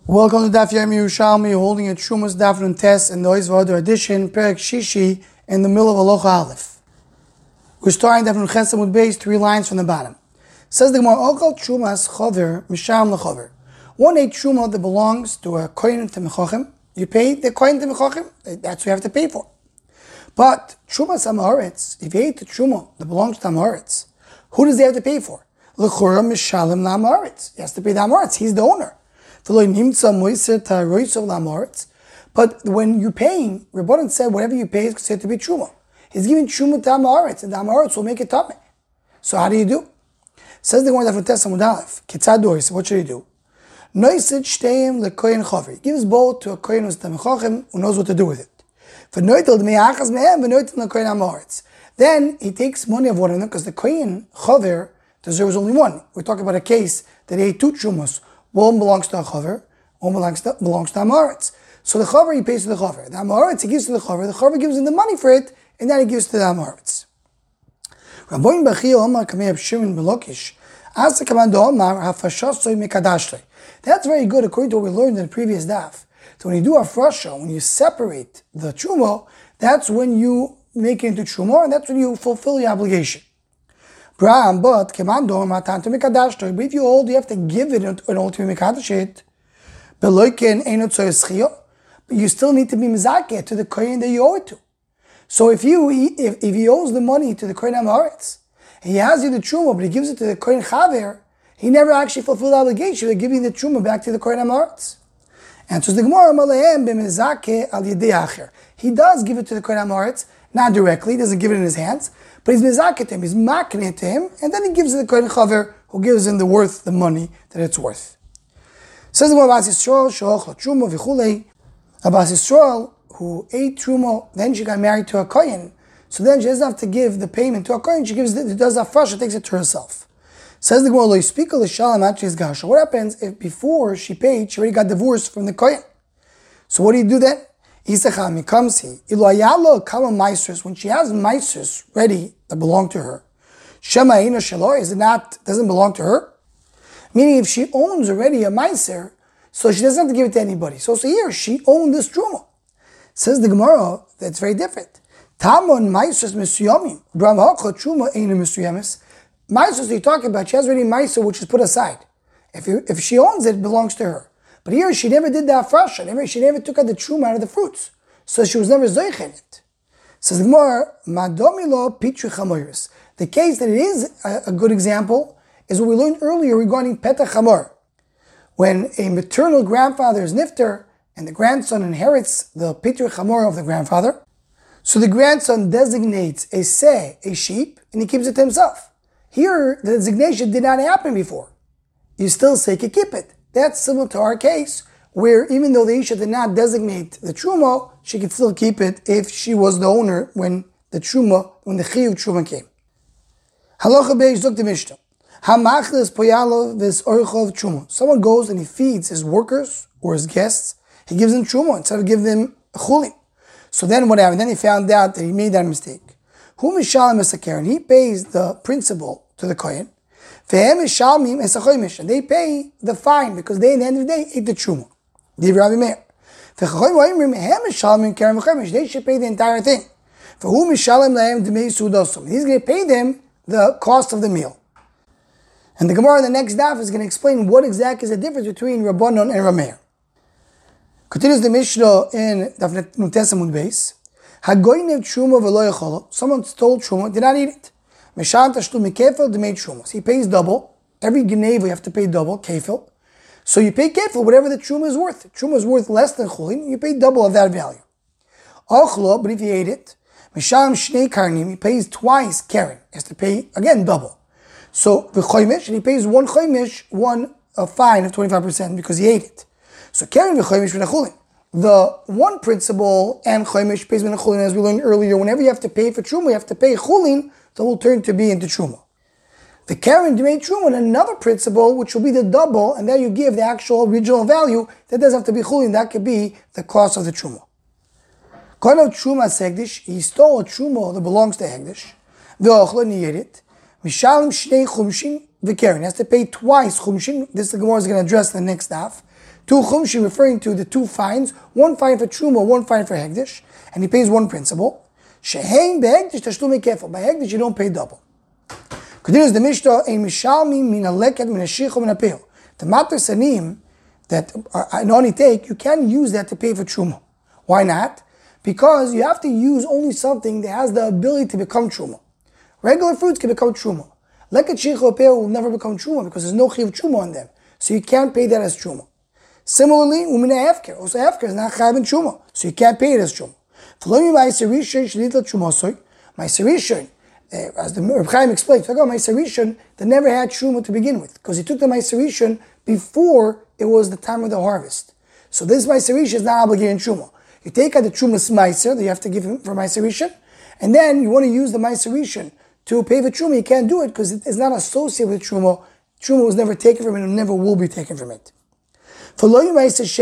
Welcome to Daf Yomi Yerushalmi. You're holding a Trumas Daf Nun Tes in the Ois V'Odor edition, Perek Shishi, in the middle of Aloha Aleph. We're starting Daf Nun Ches Amud Beis, 3 lines from the bottom. Says the Gemara, Okal Trumas Chover Misham Lechover. One ate Truma that belongs to a Kohen to Mechochem. You pay the Kohen to Mechochem. That's what you have to pay for. But Trumas Amaretz, if you ate the Truma that belongs to Amaretz, who does he have to pay for? Lechora Mishalim Lamaretz. He has to pay the Amaretz. He's the owner. But when you're paying, Rabbanan said whatever you pay is considered to be Truma. He's giving Truma to Amaretz, and the Amaretz will make it Tameh. So how do you do? Says the Gemara Tes Amud Aleph, Kitzador, so what should he do? Noisid Shteim leKohen Chover. He gives both to a Kohen who's Tamechochem, who knows what to do with it. Then he takes money of one of them, because the Kohen Chover deserves only one. We're talking about a case that he ate 2 Trumas. One belongs to a Chover, one belongs to Amaretz. So the Chover he pays to the Chover. The Amaretz he gives to the Chover gives him the money for it, and then he gives to the Amaretz. Rabboin Bachia Omar Kamei Shimon Belokish. Ask the command Omar Hafashasoi Mekadashlei. That's very good according to what we learned in the previous daf. So when you do a frasha, when you separate the Truma, that's when you make it into Truma, and that's when you fulfill your obligation. But if you hold, you have to give it in order to be mekadosh. But you still need to be mizakeh to the kohen that you owe it to. So if he owes the money to the kohen Amaretz, he has you the truma, but he gives it to the kohen chaver, he never actually fulfilled the obligation of giving the truma back to the kohen Amaretz. And so the Gemara he does give it to the kohen Amaretz, not directly, he doesn't give it in his hands, but he's mizakeh to him, he's making it to him, and then he gives it to the kohen chaver, who gives him the money that it's worth. Says the Abbas Yisrael, Abbas Yisrael, who ate truma, then she got married to a kohen, so then she doesn't have to give the payment to a kohen, she does a fresh, she takes it to herself. Says the Gemara, what happens if before she paid, she already got divorced from the kohen? So what do you do then? When she has maisers ready that belong to her, doesn't belong to her? Meaning if she owns already a maiser, so she doesn't have to give it to anybody. So here, she owned this truma. Says the Gemara, that's very different. Maisers you're talking about, she has already maiser which is put aside. If she owns it, it belongs to her. But here, she never did the afrasha. She never took out the truma out of the fruits. So she was never zoich in it. Says the Gemara, Madomilo Pitri Chamoris. The case that it is a good example is what we learned earlier regarding Petach Chamor. When a maternal grandfather is nifter, and the grandson inherits the Pitri Chamor of the grandfather, so the grandson designates a sheep, and he keeps it to himself. Here, the designation did not happen before. You still say keep it. That's similar to our case, where even though the Isha did not designate the Truma, she could still keep it if she was the owner when the Chiyuv Truma came. Halacha Beis Zok the Mishnah. Hamachlis poyalo vis orchov Truma. Someone goes and he feeds his workers or his guests. He gives them Truma instead of giving them chulin. So then what happened? Then he found out that he made that mistake. Hu mishalim esakeren. He pays the principal to the kohen. And they pay the fine because they, at the end of the day, ate the truma. They should pay the entire thing. He's going to pay them the cost of the meal. And the Gemara in the next daf is going to explain what exactly is the difference between Rabbanon and Rameir. Continues the Mishnah in Daf Nun Tes Amud Beis. Someone stole truma, did not eat it. So he pays double. Every gneva you have to pay double, kefil. So you pay kefil, whatever the truma is worth. If truma is worth less than chulin, you pay double of that value. Ochlo, but if he ate it, he pays twice keren. He has to pay, again, double. So the choimish, and he pays one choimish, a fine of 25% because he ate it. So keren v'choimish v'nechulin. The one principle and choimish pays v'nechulin, as we learned earlier, whenever you have to pay for truma, you have to pay chulin, that will turn to be into truma. The keren made truma and another principle, which will be the double, and there you give the actual original value. That doesn't have to be chulin, that could be the cost of the truma. Kono truma segdish, he stole a truma that belongs to hegdish. V'ochlo and he ate it. Mishalim shnei chumshin v'keren, he has to pay twice chumshin. This the Gemara is going to address in the next daf. Two chumshi referring to the two fines, one fine for truma, one fine for hegdish, and he pays one principal. Shehein behegdish tashlumi kefil. By hegdish you don't pay double. Continues the Mishnah, a mishalmi min aleket min ashicho min apeo. The matter sanim that an oni take, you can use that to pay for truma. Why not? Because you have to use only something that has the ability to become truma. Regular fruits can become truma. Leket shicho apeo will never become truma because there's no chiv truma on them. So you can't pay that as truma. Similarly, umina hefker. Also hefker is not chayav in truma. So you can't pay it as truma. V'lo ma'aser rishon shenitla trumasoi. Ma'aser rishon, as the Reb Chaim explains, ma'aser rishon that never had truma to begin with, because he took the ma'aser rishon before it was the time of the harvest. So this ma'aser rishon is not obligated in truma. You take out the trumas ma'aser that you have to give him for ma'aser rishon, and then you want to use the ma'aser rishon to pay for truma. You can't do it because it is not associated with truma. Truma was never taken from it and never will be taken from it. Ma'aser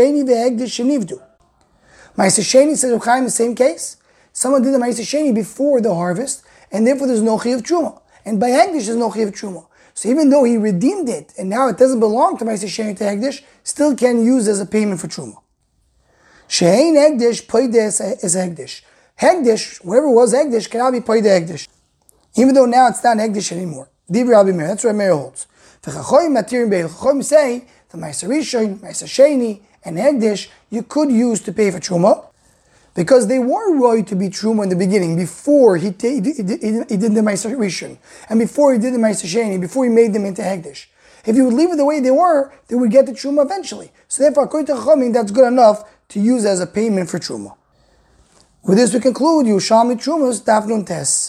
sheni says Reb Chaim, the same case. Someone did the ma'aser sheni before the harvest, and therefore there's no chiyuv truma. And by hegdish there's no chiyuv truma. So even though he redeemed it, and now it doesn't belong to ma'aser sheni to hegdish, still can use as a payment for truma. Shehein hegdish poideh is hegdish. Hegdish, whatever was hegdish, cannot be poideh hegdish, even though now it's not hegdish anymore. Divri Rabbi Meir. That's what Meir holds. The Chacham say the ma'aser rishon, ma'aser sheni, and hegdish you could use to pay for truma, because they were roy to be truma in the beginning, before he did the ma'aser rishon, and before he did the ma'aser sheni, before he made them into hegdish. If you would leave it the way they were, they would get the truma eventually. So therefore, according to Chachamim, that's good enough to use as a payment for truma. With this we conclude Yerushalmi Trumas Daf Nun Tes.